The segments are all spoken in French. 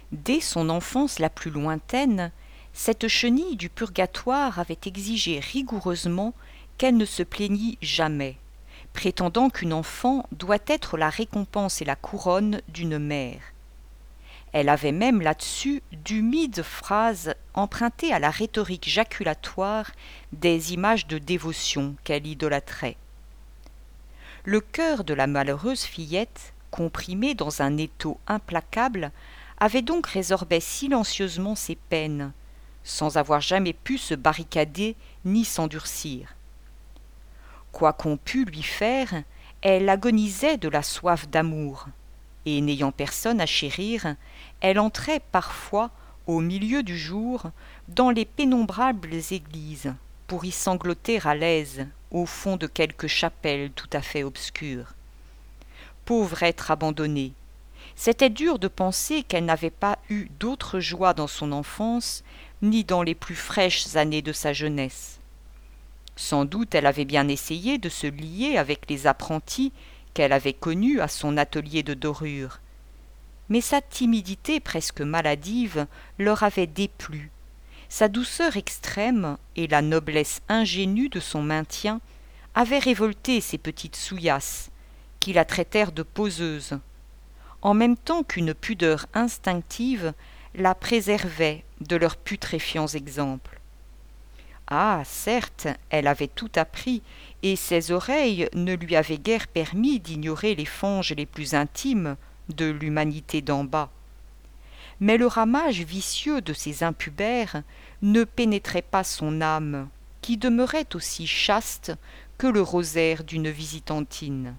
Dès son enfance la plus lointaine, cette chenille du purgatoire avait exigé rigoureusement qu'elle ne se plaignît jamais, prétendant qu'une enfant doit être la récompense et la couronne d'une mère. Elle avait même là-dessus d'humides phrases empruntées à la rhétorique jaculatoire des images de dévotion qu'elle idolâtrait. Le cœur de la malheureuse fillette, comprimé dans un étau implacable, avait donc résorbé silencieusement ses peines, sans avoir jamais pu se barricader ni s'endurcir. Quoi qu'on pût lui faire, elle agonisait de la soif d'amour, et n'ayant personne à chérir, elle entrait parfois, au milieu du jour, dans les pénombrables églises, pour y sangloter à l'aise, au fond de quelque chapelle tout à fait obscure. Pauvre être abandonnée! C'était dur de penser qu'elle n'avait pas eu d'autre joie dans son enfance, ni dans les plus fraîches années de sa jeunesse. Sans doute elle avait bien essayé de se lier avec les apprentis qu'elle avait connus à son atelier de dorure, mais sa timidité presque maladive leur avait déplu, sa douceur extrême et la noblesse ingénue de son maintien avaient révolté ces petites souillasses, qui la traitèrent de poseuse, en même temps qu'une pudeur instinctive la préservait de leurs putréfiants exemples. Ah, certes, elle avait tout appris, et ses oreilles ne lui avaient guère permis d'ignorer les fanges les plus intimes de l'humanité d'en bas. Mais le ramage vicieux de ces impubères ne pénétrait pas son âme, qui demeurait aussi chaste que le rosaire d'une visitantine.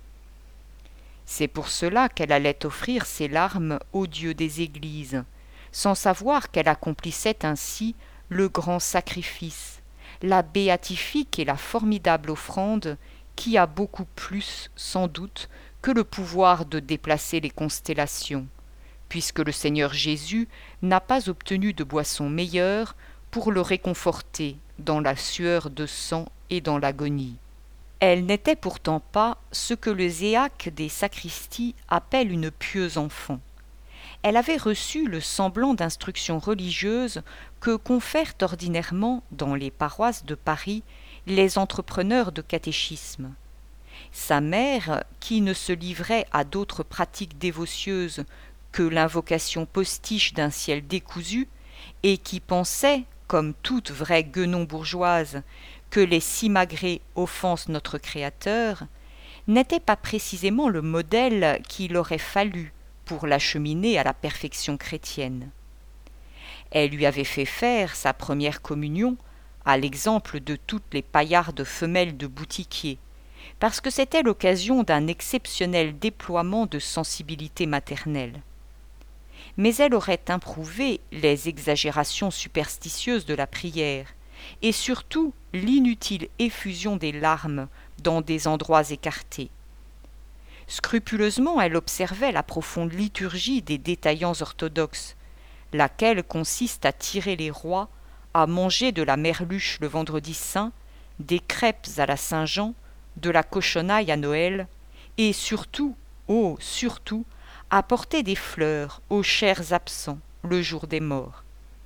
C'est pour cela qu'elle allait offrir ses larmes aux dieux des églises, sans savoir qu'elle accomplissait ainsi le grand sacrifice, la béatifique et la formidable offrande qui a beaucoup plus, sans doute, que le pouvoir de déplacer les constellations, puisque le Seigneur Jésus n'a pas obtenu de boisson meilleure pour le réconforter dans la sueur de sang et dans l'agonie. Elle n'était pourtant pas ce que le zéaque des sacristies appelle une pieuse enfant. Elle avait reçu le semblant d'instruction religieuse que confèrent ordinairement dans les paroisses de Paris les entrepreneurs de catéchisme. Sa mère, qui ne se livrait à d'autres pratiques dévotieuses que l'invocation postiche d'un ciel décousu, et qui pensait, comme toute vraie guenon bourgeoise, que les simagrées offensent notre Créateur, n'était pas précisément le modèle qu'il aurait fallu pour l'acheminer à la perfection chrétienne. Elle lui avait fait faire sa première communion, à l'exemple de toutes les paillardes femelles de boutiquiers, parce que c'était l'occasion d'un exceptionnel déploiement de sensibilité maternelle. Mais elle aurait improuvé les exagérations superstitieuses de la prière, et surtout l'inutile effusion des larmes dans des endroits écartés. Scrupuleusement, elle observait la profonde liturgie des détaillants orthodoxes, laquelle consiste à tirer les rois, à manger de la merluche le vendredi saint, des crêpes à la Saint-Jean, de la cochonaille à Noël, et surtout, oh surtout, à porter des fleurs aux chers absents le jour des morts.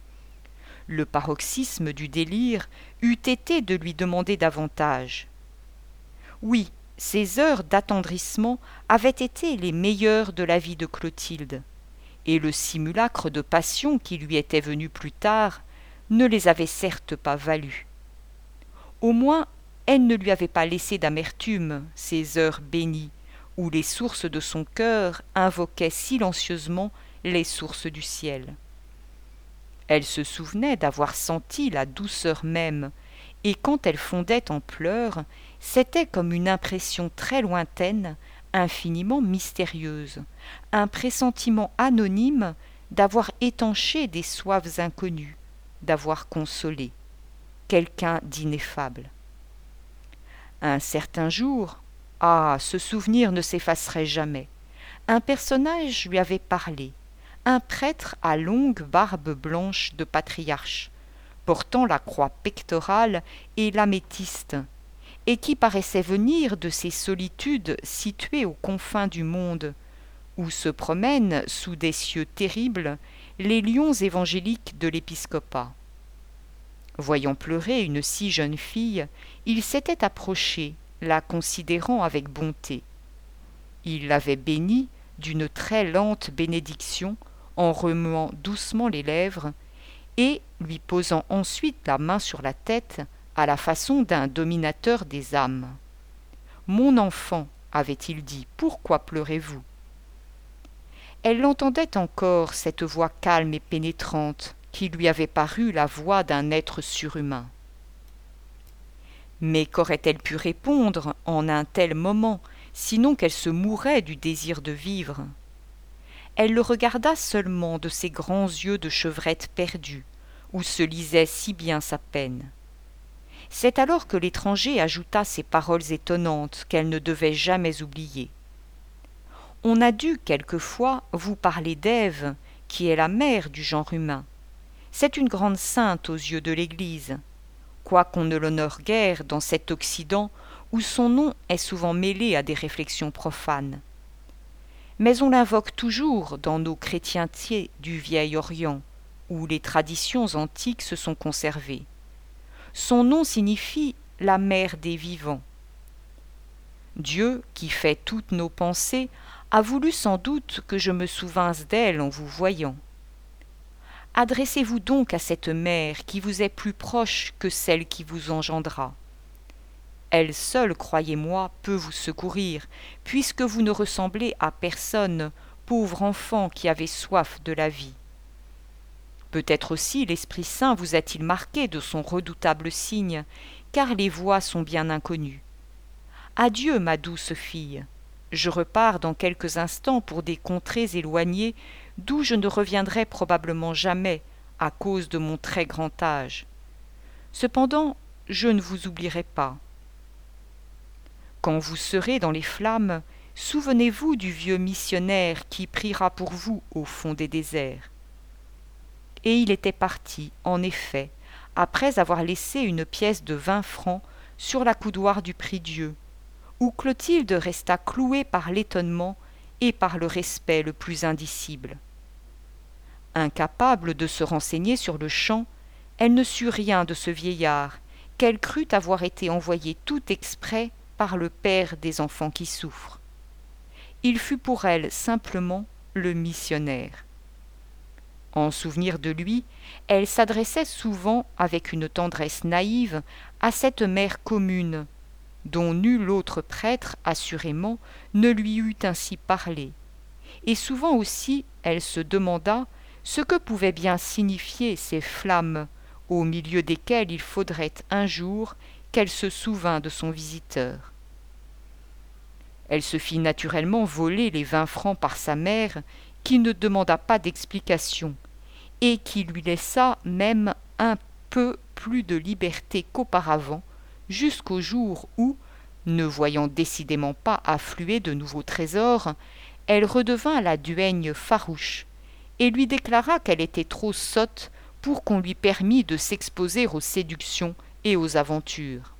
Le paroxysme du délire eût été de lui demander davantage. Oui, ces heures d'attendrissement avaient été les meilleures de la vie de Clotilde, et le simulacre de passion qui lui était venu plus tard ne les avait certes pas values. Au moins, elle ne lui avait pas laissé d'amertume ces heures bénies, où les sources de son cœur invoquaient silencieusement les sources du ciel. Elle se souvenait d'avoir senti la douceur même, et quand elle fondait en pleurs, c'était comme une impression très lointaine, infiniment mystérieuse, un pressentiment anonyme d'avoir étanché des soifs inconnues, d'avoir consolé quelqu'un d'ineffable. Un certain jour, ah, ce souvenir ne s'effacerait jamais, un personnage lui avait parlé, un prêtre à longue barbe blanche de patriarche, portant la croix pectorale et l'améthyste, et qui paraissait venir de ces solitudes situées aux confins du monde, où se promènent, sous des cieux terribles, les lions évangéliques de l'épiscopat. Voyant pleurer une si jeune fille, il s'était approché, la considérant avec bonté. Il l'avait bénie d'une très lente bénédiction en remuant doucement les lèvres et lui posant ensuite la main sur la tête à la façon d'un dominateur des âmes. « Mon enfant, avait-il dit, pourquoi pleurez-vous » Elle l'entendait encore, cette voix calme et pénétrante, qui lui avait paru la voix d'un être surhumain. Mais qu'aurait-elle pu répondre en un tel moment, sinon qu'elle se mourait du désir de vivre ? Elle le regarda seulement de ses grands yeux de chevrette perdue, où se lisait si bien sa peine. C'est alors que l'étranger ajouta ces paroles étonnantes qu'elle ne devait jamais oublier. On a dû quelquefois vous parler d'Ève, qui est la mère du genre humain. C'est une grande sainte aux yeux de l'Église, quoiqu'on ne l'honore guère dans cet Occident où son nom est souvent mêlé à des réflexions profanes. Mais on l'invoque toujours dans nos chrétientés du vieil Orient, où les traditions antiques se sont conservées. Son nom signifie la mère des vivants. Dieu, qui fait toutes nos pensées, a voulu sans doute que je me souvinsse d'elle en vous voyant. Adressez-vous donc à cette mère qui vous est plus proche que celle qui vous engendra. Elle seule, croyez-moi, peut vous secourir, puisque vous ne ressemblez à personne, pauvre enfant qui avait soif de la vie. Peut-être aussi l'Esprit Saint vous a-t-il marqué de son redoutable signe, car les voies sont bien inconnues. Adieu, ma douce fille. Je repars dans quelques instants pour des contrées éloignées, d'où je ne reviendrai probablement jamais, à cause de mon très grand âge. Cependant, je ne vous oublierai pas. Quand vous serez dans les flammes, souvenez-vous du vieux missionnaire qui priera pour vous au fond des déserts. Et il était parti, en effet, après avoir laissé une pièce de 20 francs sur la coudoir du prie-dieu, où Clotilde resta clouée par l'étonnement et par le respect le plus indicible. Incapable de se renseigner sur le champ, elle ne sut rien de ce vieillard, qu'elle crut avoir été envoyé tout exprès par le père des enfants qui souffrent. Il fut pour elle simplement le missionnaire. En souvenir de lui, elle s'adressait souvent avec une tendresse naïve à cette mère commune, dont nul autre prêtre, assurément, ne lui eût ainsi parlé. Et souvent aussi elle se demanda ce que pouvaient bien signifier ces flammes, au milieu desquelles il faudrait un jour qu'elle se souvînt de son visiteur. Elle se fit naturellement voler les 20 francs par sa mère, qui ne demanda pas d'explication, et qui lui laissa même un peu plus de liberté qu'auparavant, jusqu'au jour où, ne voyant décidément pas affluer de nouveaux trésors, elle redevint la duègne farouche, et lui déclara qu'elle était trop sotte pour qu'on lui permît de s'exposer aux séductions et aux aventures.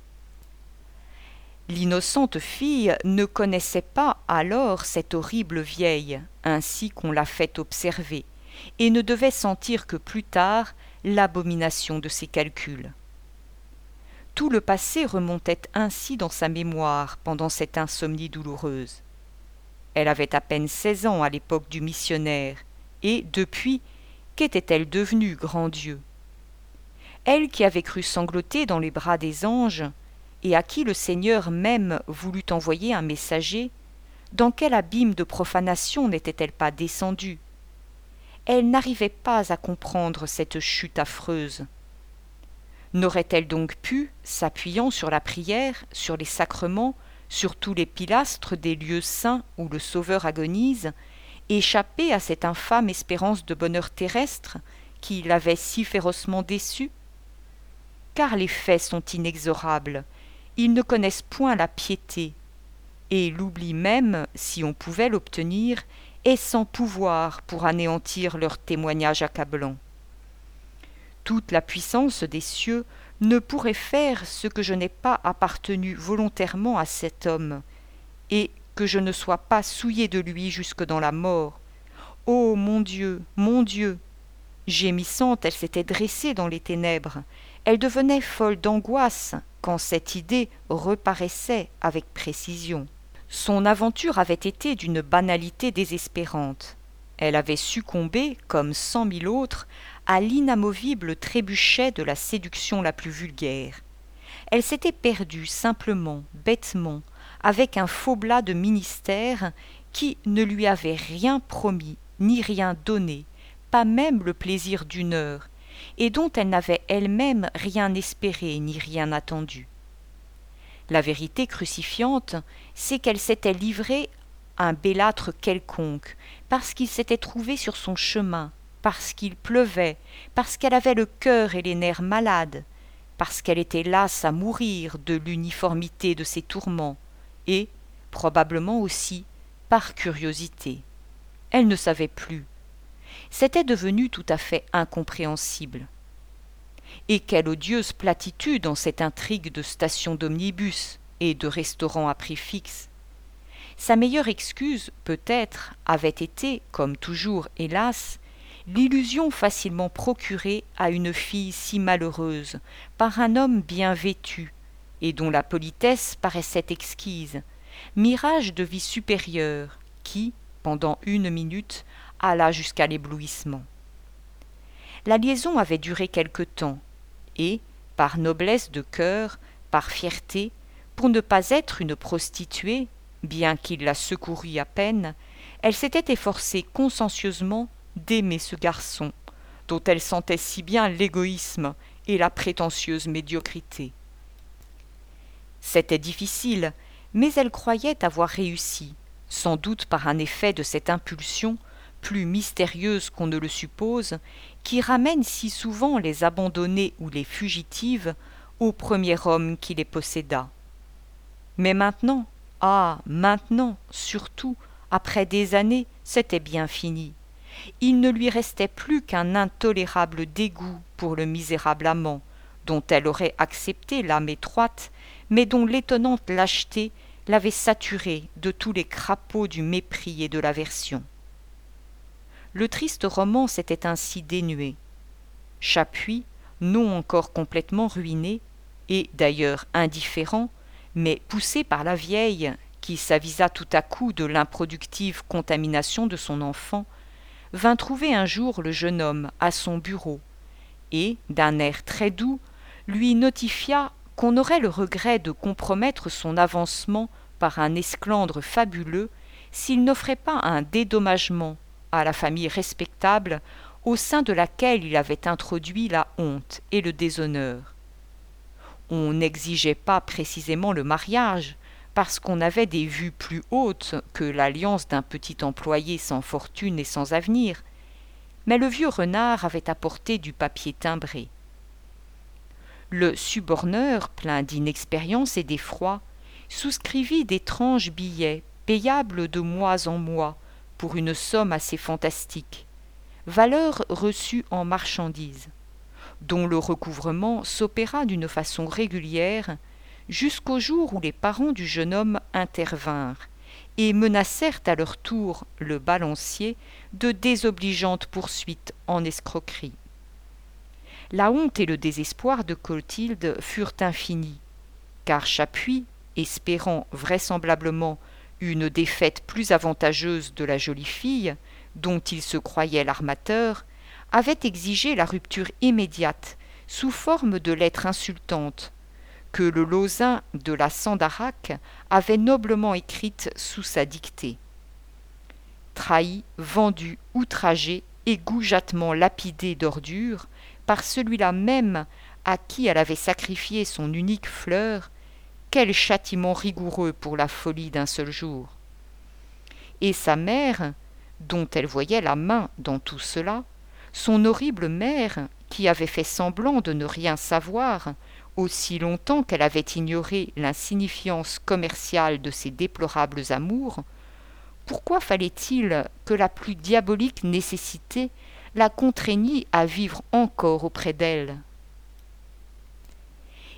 L'innocente fille ne connaissait pas alors cette horrible vieille, ainsi qu'on l'a fait observer, et ne devait sentir que plus tard l'abomination de ses calculs. Tout le passé remontait ainsi dans sa mémoire pendant cette insomnie douloureuse. Elle avait à peine 16 ans à l'époque du missionnaire, et, depuis, qu'était-elle devenue, grand Dieu ? Elle qui avait cru sangloter dans les bras des anges, et à qui le Seigneur même voulut envoyer un messager, dans quel abîme de profanation n'était-elle pas descendue ? Elle n'arrivait pas à comprendre cette chute affreuse. N'aurait-elle donc pu, s'appuyant sur la prière, sur les sacrements, sur tous les pilastres des lieux saints où le Sauveur agonise, échapper à cette infâme espérance de bonheur terrestre qui l'avait si férocement déçue ? Car les faits sont inexorables, ils ne connaissent point la piété, et l'oubli même, si on pouvait l'obtenir, est sans pouvoir pour anéantir leur témoignage accablant. Toute la puissance des cieux ne pourrait faire ce que je n'ai pas appartenu volontairement à cet homme, et que je ne sois pas souillée de lui jusque dans la mort. Ô mon Dieu, mon Dieu !» Gémissante, elle s'était dressée dans les ténèbres. Elle devenait folle d'angoisse quand cette idée reparaissait avec précision. Son aventure avait été d'une banalité désespérante. Elle avait succombé, comme 100 000 autres, à l'inamovible trébuchet de la séduction la plus vulgaire. Elle s'était perdue simplement, bêtement, avec un faublas de ministère qui ne lui avait rien promis, ni rien donné, pas même le plaisir d'une heure, et dont elle n'avait elle-même rien espéré ni rien attendu. La vérité crucifiante, c'est qu'elle s'était livrée à un bellâtre quelconque, parce qu'il s'était trouvé sur son chemin, parce qu'il pleuvait, parce qu'elle avait le cœur et les nerfs malades, parce qu'elle était lasse à mourir de l'uniformité de ses tourments, et, probablement aussi, par curiosité. Elle ne savait plus. C'était devenu tout à fait incompréhensible. Et quelle odieuse platitude en cette intrigue de station d'omnibus et de restaurant à prix fixe. Sa meilleure excuse, peut-être, avait été, comme toujours, hélas, l'illusion facilement procurée à une fille si malheureuse par un homme bien vêtu et dont la politesse paraissait exquise, mirage de vie supérieure qui, pendant 1 minute, alla jusqu'à l'éblouissement. La liaison avait duré quelque temps, et, par noblesse de cœur, par fierté, pour ne pas être une prostituée, bien qu'il la secourût à peine, elle s'était efforcée consciencieusement d'aimer ce garçon, dont elle sentait si bien l'égoïsme et la prétentieuse médiocrité. C'était difficile, mais elle croyait avoir réussi, sans doute par un effet de cette impulsion, plus mystérieuse qu'on ne le suppose, qui ramène si souvent les abandonnées ou les fugitives au premier homme qui les posséda. Mais maintenant, maintenant, surtout, après des années, c'était bien fini. Il ne lui restait plus qu'un intolérable dégoût pour le misérable amant, dont elle aurait accepté l'âme étroite, mais dont l'étonnante lâcheté l'avait saturée de tous les crapauds du mépris et de l'aversion. Le triste roman s'était ainsi dénué. Chapuis, non encore complètement ruiné, et d'ailleurs indifférent, mais poussé par la vieille, qui s'avisa tout à coup de l'improductive contamination de son enfant, vint trouver un jour le jeune homme à son bureau, et, d'un air très doux, lui notifia qu'on aurait le regret de compromettre son avancement par un esclandre fabuleux s'il n'offrait pas un dédommagement à la famille respectable au sein de laquelle il avait introduit la honte et le déshonneur. On n'exigeait pas précisément le mariage, parce qu'on avait des vues plus hautes que l'alliance d'un petit employé sans fortune et sans avenir, mais le vieux renard avait apporté du papier timbré. Le suborneur, plein d'inexpérience et d'effroi, souscrivit d'étranges billets payables de mois en mois pour une somme assez fantastique, valeur reçue en marchandises, dont le recouvrement s'opéra d'une façon régulière jusqu'au jour où les parents du jeune homme intervinrent et menacèrent à leur tour le balancier de désobligeantes poursuites en escroquerie. La honte et le désespoir de Clotilde furent infinis, car Chapuis, espérant vraisemblablement une défaite plus avantageuse de la jolie fille, dont il se croyait l'armateur, avait exigé la rupture immédiate sous forme de lettre insultante, que le Lauzun de la Sandarac avait noblement écrite sous sa dictée. Trahi, vendu, outragé et goujatement lapidé d'ordures par celui-là même à qui elle avait sacrifié son unique fleur, quel châtiment rigoureux pour la folie d'un seul jour. Et sa mère, dont elle voyait la main dans tout cela, son horrible mère, qui avait fait semblant de ne rien savoir, aussi longtemps qu'elle avait ignoré l'insignifiance commerciale de ses déplorables amours, pourquoi fallait-il que la plus diabolique nécessité la contraignît à vivre encore auprès d'elle ?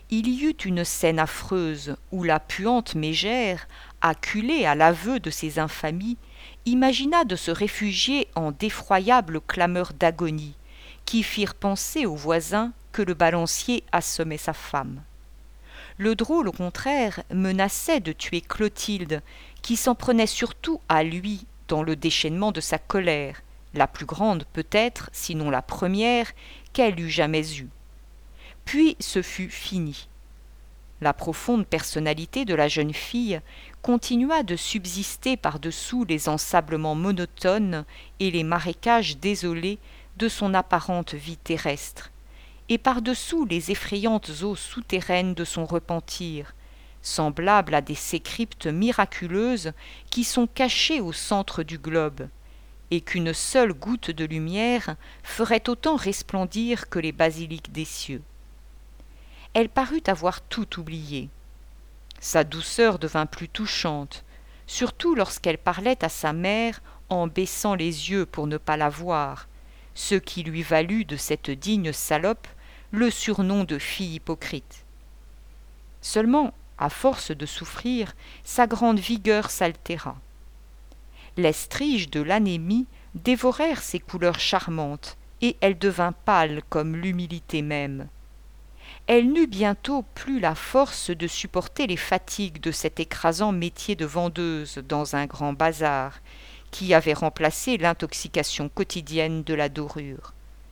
il y eut une scène affreuse où la puante mégère, acculée à l'aveu de ses infamies, imagina de se réfugier en d'effroyables clameurs d'agonie, qui firent penser aux voisins que le balancier assommait sa femme. Le drôle, au contraire, menaçait de tuer Clotilde, qui s'en prenait surtout à lui dans le déchaînement de sa colère, la plus grande peut-être, sinon la première, qu'elle eût jamais eue. Puis ce fut fini. La profonde personnalité de la jeune fille continua de subsister par-dessous les ensablements monotones et les marécages désolés de son apparente vie terrestre, et par-dessous les effrayantes eaux souterraines de son repentir, semblables à des sécryptes miraculeuses qui sont cachées au centre du globe, et qu'une seule goutte de lumière ferait autant resplendir que les basiliques des cieux. Elle parut avoir tout oublié. Sa douceur devint plus touchante, surtout lorsqu'elle parlait à sa mère en baissant les yeux pour ne pas la voir, ce qui lui valut de cette digne salope le surnom de fille hypocrite. Seulement, à force de souffrir, sa grande vigueur s'altéra. L'estrige de l'anémie dévorèrent ses couleurs charmantes, et elle devint pâle comme l'humilité même. Elle n'eut bientôt plus la force de supporter les fatigues de cet écrasant métier de vendeuse dans un grand bazar, qui avait remplacé l'intoxication quotidienne de la dorure.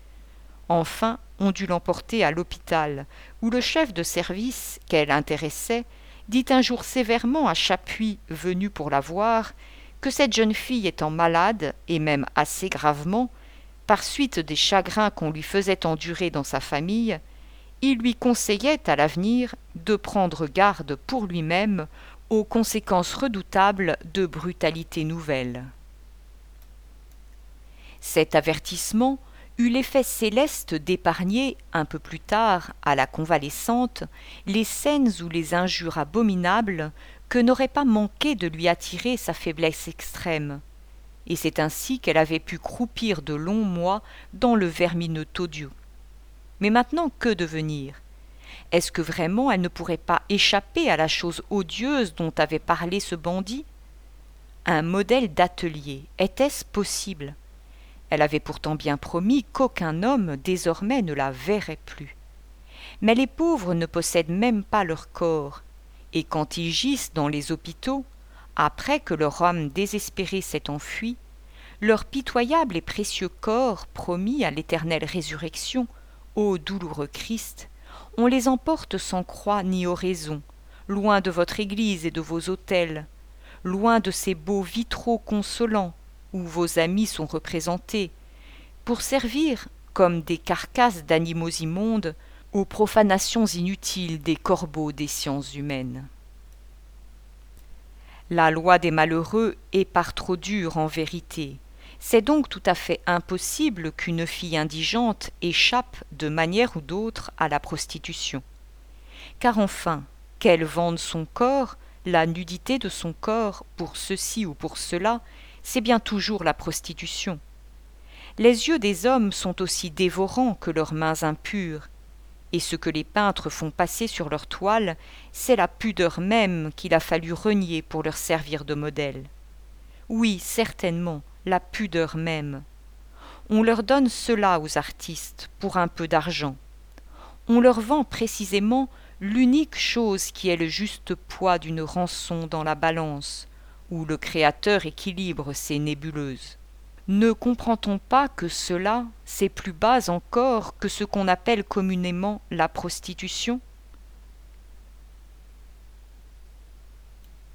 Enfin, on dut l'emporter à l'hôpital, où le chef de service, qu'elle intéressait, dit un jour sévèrement à Chapuis, venu pour la voir, que cette jeune fille étant malade, et même assez gravement, par suite des chagrins qu'on lui faisait endurer dans sa famille, il lui conseillait à l'avenir de prendre garde pour lui-même aux conséquences redoutables de brutalités nouvelles. Cet avertissement eut l'effet céleste d'épargner, un peu plus tard, à la convalescente, les scènes ou les injures abominables que n'aurait pas manqué de lui attirer sa faiblesse extrême, et c'est ainsi qu'elle avait pu croupir de longs mois dans le vermineux taudieu. Mais maintenant, que devenir? Est-ce que vraiment elle ne pourrait pas échapper à la chose odieuse dont avait parlé ce bandit? Un modèle d'atelier, était-ce possible? Elle avait pourtant bien promis qu'aucun homme désormais ne la verrait plus. Mais les pauvres ne possèdent même pas leur corps, et quand ils gisent dans les hôpitaux, après que leur âme désespérée s'est enfuie, leur pitoyable et précieux corps promis à l'éternelle résurrection, ô douloureux Christ, on les emporte sans croix ni oraison, loin de votre église et de vos autels, loin de ces beaux vitraux consolants où vos amis sont représentés, pour servir, comme des carcasses d'animaux immondes, aux profanations inutiles des corbeaux des sciences humaines. La loi des malheureux est par trop dure en vérité. C'est donc tout à fait impossible qu'une fille indigente échappe de manière ou d'autre à la prostitution. Car enfin, qu'elle vende son corps, la nudité de son corps, pour ceci ou pour cela, c'est bien toujours la prostitution. Les yeux des hommes sont aussi dévorants que leurs mains impures, et ce que les peintres font passer sur leurs toiles, c'est la pudeur même qu'il a fallu renier pour leur servir de modèle. Oui, certainement, la pudeur même. On leur donne cela aux artistes pour un peu d'argent. On leur vend précisément l'unique chose qui est le juste poids d'une rançon dans la balance, où le Créateur équilibre ses nébuleuses. Ne comprend-on pas que cela, c'est plus bas encore que ce qu'on appelle communément la prostitution ?